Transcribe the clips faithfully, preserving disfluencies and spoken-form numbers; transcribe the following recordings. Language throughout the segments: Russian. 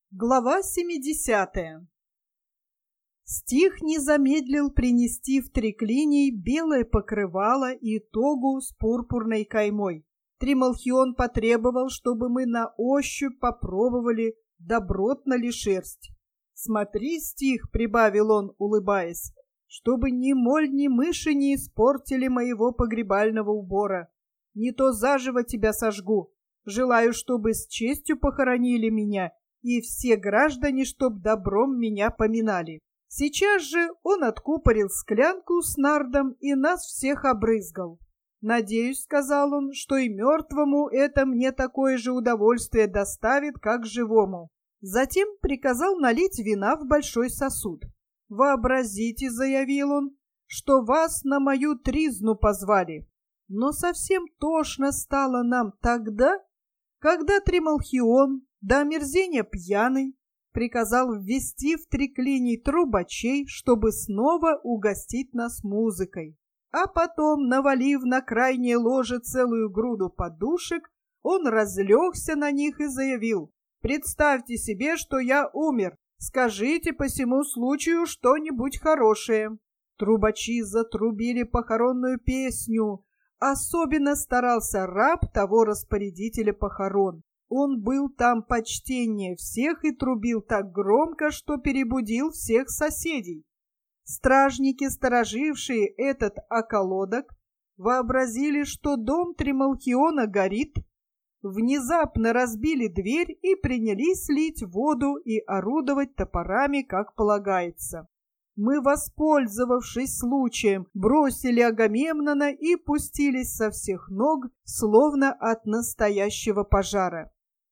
Глава семидесятая. Стих не замедлил принести в триклиний белое покрывало и тогу с пурпурной каймой. Трималхион потребовал, чтобы мы на ощупь попробовали, добротна ли шерсть. «Смотри, Стих», — прибавил он, улыбаясь, — «чтобы ни моль, ни мыши не испортили моего погребального убора. Не то заживо тебя сожгу. Желаю, чтобы с честью похоронили меня, и все граждане, чтоб добром меня поминали». Сейчас же он откупорил склянку с нардом и нас всех обрызгал. «Надеюсь, — сказал он, — что и мертвому это мне такое же удовольствие доставит, как живому». Затем приказал налить вина в большой сосуд. «Вообразите, — заявил он, — что вас на мою тризну позвали». Но совсем тошно стало нам тогда, когда Трималхион, до омерзения пьяный, приказал ввести в триклиний трубачей, чтобы снова угостить нас музыкой. А потом, навалив на крайнее ложе целую груду подушек, он разлегся на них и заявил: «Представьте себе, что я умер. Скажите по сему случаю что-нибудь хорошее». Трубачи затрубили похоронную песню. Особенно старался раб того распорядителя похорон. Он был там почтеннее всех и трубил так громко, что перебудил всех соседей. Стражники, сторожившие этот околоток, вообразили, что дом Трималхиона горит, внезапно разбили дверь и принялись лить воду и орудовать топорами, как полагается. Мы, воспользовавшись случаем, бросили Агамемнона и пустились со всех ног, словно от настоящего пожара.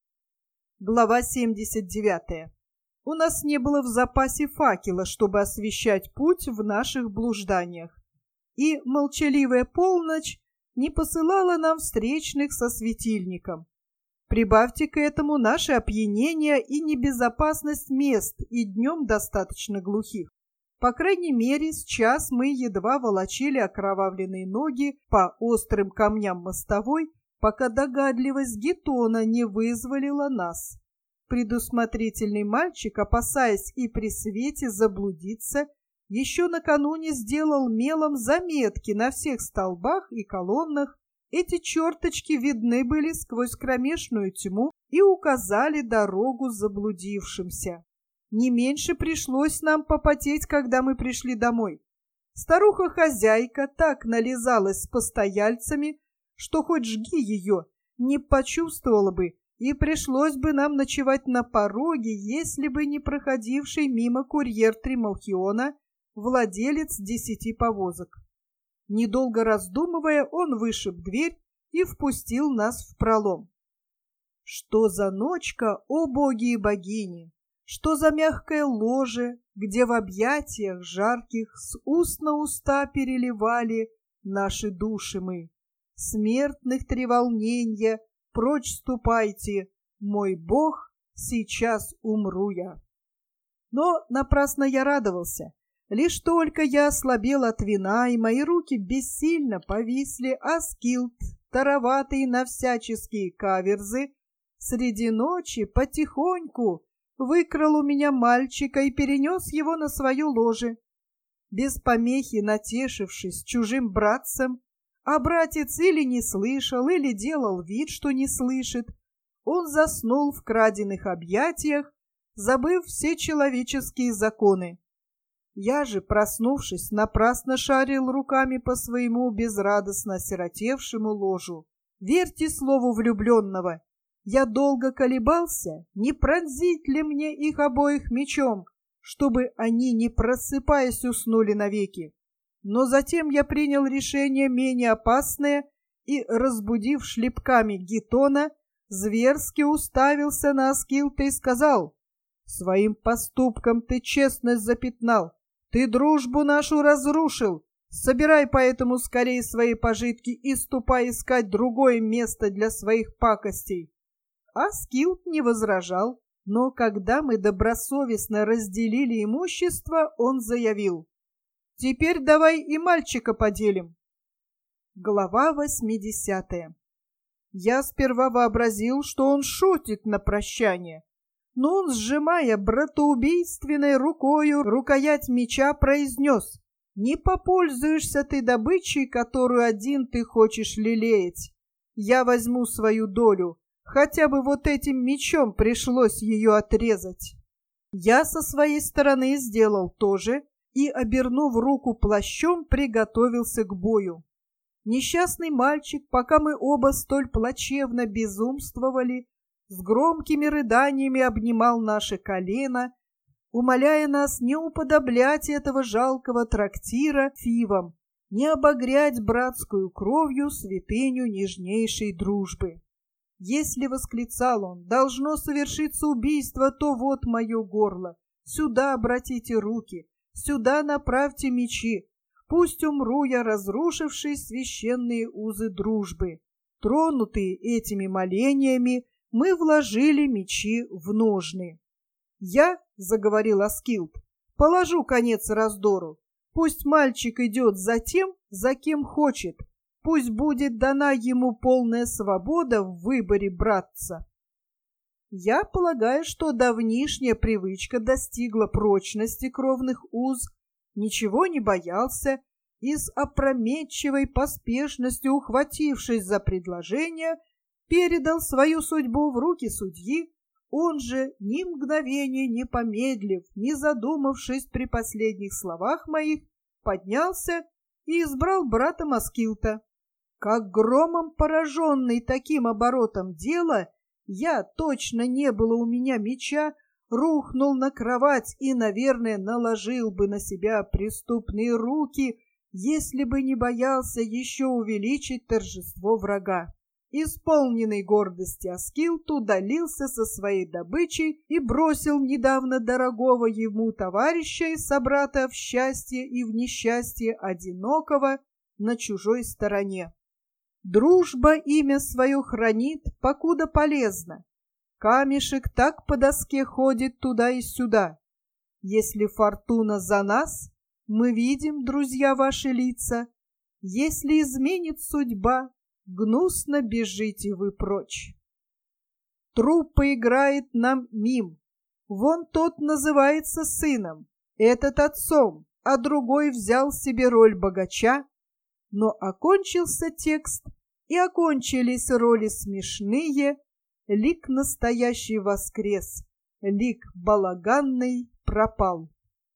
Глава семьдесят девятая. У нас не было в запасе факела, чтобы освещать путь в наших блужданиях, и молчаливая полночь не посылала нам встречных со светильником. Прибавьте к этому наше опьянение и небезопасность мест, и днем достаточно глухих. По крайней мере, с час мы едва волочили окровавленные ноги по острым камням мостовой, пока догадливость Гетона не вызволила нас. Предусмотрительный мальчик, опасаясь и при свете заблудиться, еще накануне сделал мелом заметки на всех столбах и колоннах. Эти черточки видны были сквозь кромешную тьму и указали дорогу заблудившимся. Не меньше пришлось нам попотеть, когда мы пришли домой. Старуха-хозяйка так нализалась с постояльцами, что хоть жги ее, не почувствовала бы, и пришлось бы нам ночевать на пороге, если бы не проходивший мимо курьер Трималхиона, владелец десяти повозок. Недолго раздумывая, он вышиб дверь и впустил нас в пролом. Что за ночка, о боги и богини! Что за мягкое ложе, где в объятиях жарких с уст на уста переливали наши души мы. Смертных треволненья, прочь ступайте, мой Бог, сейчас умру я. Но напрасно я радовался. Лишь только я ослабел от вина, и мои руки бессильно повисли, а Скилд, тароватый на всяческие каверзы, среди ночи потихоньку выкрал у меня мальчика и перенес его на свое ложе. Без помехи натешившись чужим братцем, а братец или не слышал, или делал вид, что не слышит, он заснул в краденных объятиях, забыв все человеческие законы. Я же, проснувшись, напрасно шарил руками по своему безрадостно осиротевшему ложу. Верьте слову влюбленного, я долго колебался, не пронзить ли мне их обоих мечом, чтобы они, не просыпаясь, уснули навеки. Но затем я принял решение менее опасное и, разбудив шлепками Гетона, зверски уставился на Аскилта и сказал: «Своим поступком ты честность запятнал, ты дружбу нашу разрушил. Собирай поэтому скорее свои пожитки и ступай искать другое место для своих пакостей». Аскилд не возражал, но когда мы добросовестно разделили имущество, он заявил: «Теперь давай и мальчика поделим». Глава восьмидесятая. Я сперва вообразил, что он шутит на прощание, но он, сжимая братоубийственной рукою рукоять меча, произнес: «Не попользуешься ты добычей, которую один ты хочешь лелеять. Я возьму свою долю, хотя бы вот этим мечом пришлось ее отрезать». Я со своей стороны сделал то же и, обернув руку плащом, приготовился к бою. Несчастный мальчик, пока мы оба столь плачевно безумствовали, с громкими рыданиями обнимал наше колено, умоляя нас не уподоблять этого жалкого трактира фивам, не обогрять братскую кровью святыню нежнейшей дружбы. Если, восклицал он, должно совершиться убийство, то вот мое горло. Сюда обратите руки, сюда направьте мечи. Пусть умру я, разрушивший священные узы дружбы. Тронутые этими молениями, мы вложили мечи в ножны. «Я, — заговорил Аскилд, — положу конец раздору. Пусть мальчик идет за тем, за кем хочет. Пусть будет дана ему полная свобода в выборе братца». Я полагаю, что давнишняя привычка достигла прочности кровных уз, ничего не боялся и с опрометчивой поспешностью, ухватившись за предложение, передал свою судьбу в руки судьи. Он же, ни мгновения не помедлив, не задумавшись при последних словах моих, поднялся и избрал брата Аскилда. Как громом пораженный таким оборотом дела, я, точно не было у меня меча, рухнул на кровать и, наверное, наложил бы на себя преступные руки, если бы не боялся еще увеличить торжество врага. Исполненный гордости Аскилд удалился со своей добычей и бросил недавно дорогого ему товарища и собрата в счастье и в несчастье одинокого на чужой стороне. Дружба имя свое хранит, покуда полезно. Камешек так по доске ходит туда и сюда. Если фортуна за нас, мы видим, друзья, ваши лица. Если изменит судьба, гнусно бежите вы прочь. Труппа играет нам мим. Вон тот называется сыном, этот отцом, а другой взял себе роль богача. Но окончился текст, и окончились роли смешные, лик настоящий воскрес, лик балаганный пропал.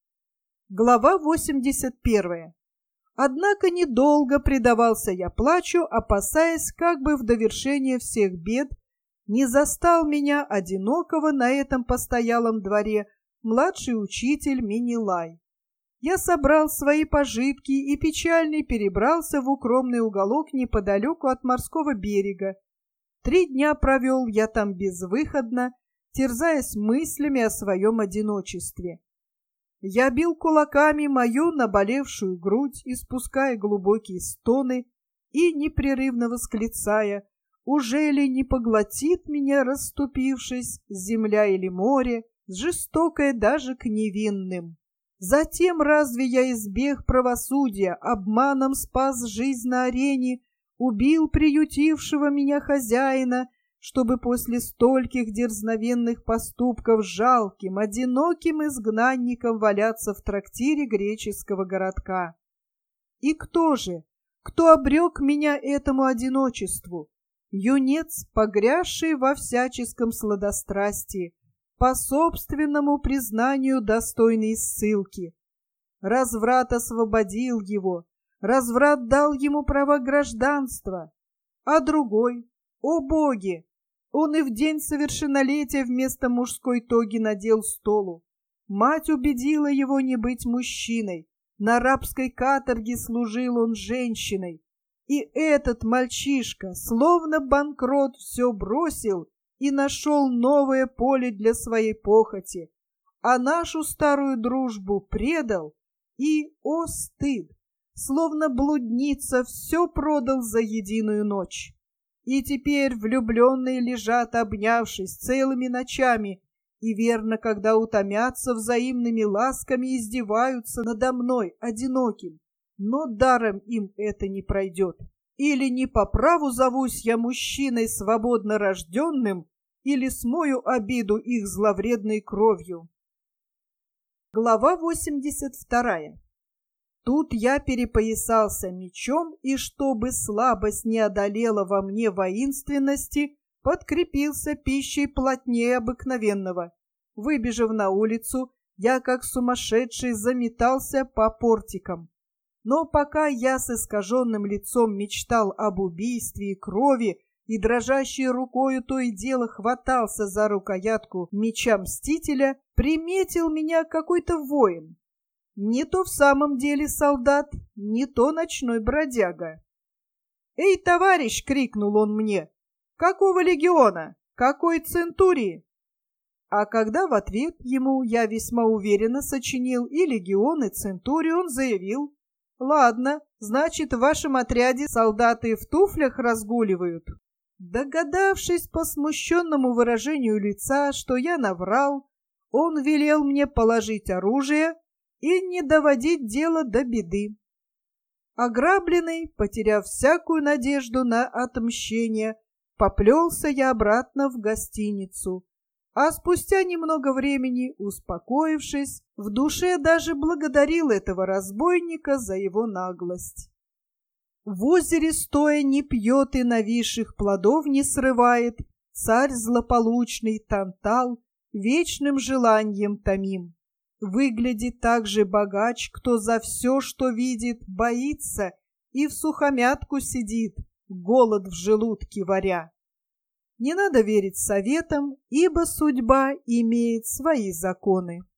Глава восемьдесят первая. Однако недолго предавался я плачу, опасаясь, как бы в довершение всех бед не застал меня одинокого на этом постоялом дворе младший учитель Менелай. Я собрал свои пожитки и печальный перебрался в укромный уголок неподалеку от морского берега. Три дня провел я там безвыходно, терзаясь мыслями о своем одиночестве. Я бил кулаками мою наболевшую грудь, испуская глубокие стоны и непрерывно восклицая: «Уже ли не поглотит меня, расступившись, земля или море, жестокое даже к невинным? Затем разве я избег правосудия, обманом спас жизнь на арене, убил приютившего меня хозяина, чтобы после стольких дерзновенных поступков жалким, одиноким изгнанником валяться в трактире греческого городка? И кто же, кто обрек меня этому одиночеству? Юнец, погрязший во всяческом сладострастии, по собственному признанию достойный ссылки. Разврат освободил его, разврат дал ему право гражданства, а другой, о боги, он и в день совершеннолетия вместо мужской тоги надел столу. Мать убедила его не быть мужчиной, на рабской каторге служил он женщиной. И этот мальчишка, словно банкрот, все бросил и нашел новое поле для своей похоти, а нашу старую дружбу предал и, о стыд, словно блудница все продал за единую ночь. И теперь влюбленные лежат, обнявшись целыми ночами, и верно, когда утомятся взаимными ласками, издеваются надо мной, одиноким, но даром им это не пройдет. Или не по праву зовусь я мужчиной свободно рожденным, или смою обиду их зловредной кровью. Глава восемьдесят вторая. Тут я перепоясался мечом, и чтобы слабость не одолела во мне воинственности, подкрепился пищей плотнее обыкновенного. Выбежав на улицу, я как сумасшедший заметался по портикам. Но пока я с искаженным лицом мечтал об убийстве и крови, и дрожащей рукою то и дело хватался за рукоятку меча Мстителя, приметил меня какой-то воин. Не то в самом деле солдат, не то ночной бродяга. «Эй, товарищ!» — крикнул он мне. «Какого легиона? Какой центурии?» А когда в ответ ему я весьма уверенно сочинил и легион, и центурию, он заявил: «Ладно, значит, в вашем отряде солдаты в туфлях разгуливают». Догадавшись по смущенному выражению лица, что я наврал, он велел мне положить оружие и не доводить дело до беды. Ограбленный, потеряв всякую надежду на отмщение, поплелся я обратно в гостиницу, а спустя немного времени, успокоившись, в душе даже благодарил этого разбойника за его наглость. В озере стоя не пьет и нависших плодов не срывает, царь злополучный Тантал вечным желанием томим. Выглядит так же богач, кто за все, что видит, боится и всухомятку сидит, голод в желудке варя. Не надо верить советам, ибо судьба имеет свои законы.